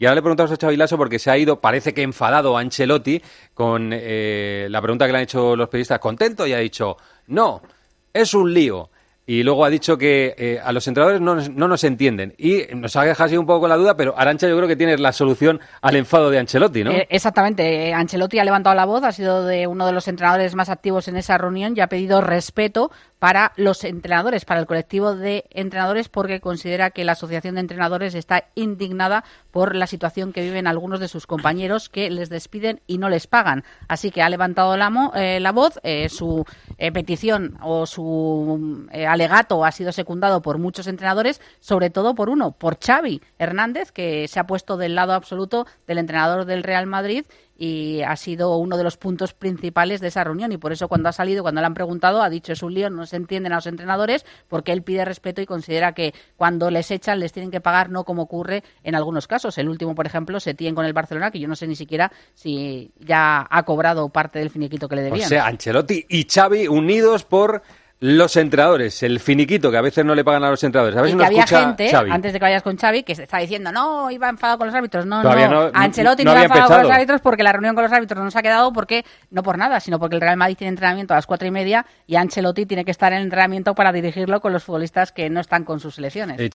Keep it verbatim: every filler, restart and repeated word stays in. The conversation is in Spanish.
Y ahora le preguntamos a Xabi Lasso porque se ha ido, parece que enfadado, a Ancelotti con eh, la pregunta que le han hecho los periodistas. ¿Contento? Y ha dicho, no, es un lío. Y luego ha dicho que eh, a los entrenadores no, no nos entienden. Y nos ha dejado así un poco con la duda, pero Arantxa, yo creo que tienes la solución al enfado de Ancelotti, ¿no? Eh, exactamente. Ancelotti ha levantado la voz, ha sido de uno de los entrenadores más activos en esa reunión y ha pedido respeto para los entrenadores, para el colectivo de entrenadores, porque considera que la Asociación de Entrenadores está indignada por la situación que viven algunos de sus compañeros que les despiden y no les pagan. Así que ha levantado la, mo, eh, la voz, eh, su eh, petición o su eh, alegato ha sido secundado por muchos entrenadores, sobre todo por uno, por Xavi Hernández, que se ha puesto del lado absoluto del entrenador del Real Madrid y ha sido uno de los puntos principales de esa reunión, y por eso cuando ha salido, cuando le han preguntado, ha dicho es un lío, no se entienden a los entrenadores, porque él pide respeto y considera que cuando les echan les tienen que pagar, no como ocurre en algunos casos. El último, por ejemplo, Setién con el Barcelona, que yo no sé ni siquiera si ya ha cobrado parte del finiquito que le debían. O sea, Ancelotti y Xavi unidos por los entrenadores, el finiquito que a veces no le pagan a los entrenadores. A ver y si que nos había escucha gente, Xavi. antes de que vayas con Xavi, que se está diciendo, no, iba enfadado con los árbitros. No, Todavía no, no, Ancelotti no no, iba había enfadado empezado. con los árbitros porque la reunión con los árbitros no se ha quedado, porque no por nada, sino porque el Real Madrid tiene entrenamiento a las cuatro y media y Ancelotti tiene que estar en el entrenamiento para dirigirlo con los futbolistas que no están con sus selecciones.